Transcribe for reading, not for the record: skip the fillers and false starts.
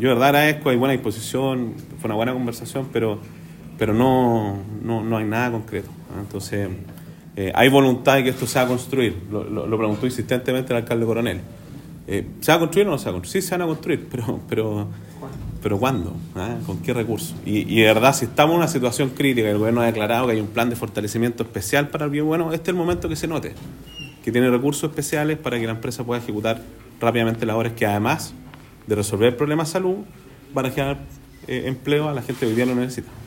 yo de verdad agradezco, hay buena disposición, fue una buena conversación, pero no hay nada concreto. Entonces, hay voluntad de que esto se va a construir. Lo preguntó insistentemente el alcalde Coronel. ¿Se va a construir o no se va a construir? Sí, se van a construir, pero ¿cuándo? ¿Con qué recursos? Y de verdad, si estamos en una situación crítica y el gobierno ha declarado que hay un plan de fortalecimiento especial para el bien, bueno, este es el momento que se note, que tiene recursos especiales para que la empresa pueda ejecutar rápidamente labores que, además de resolver problemas de salud, van a generar empleo a la gente que hoy día lo necesita.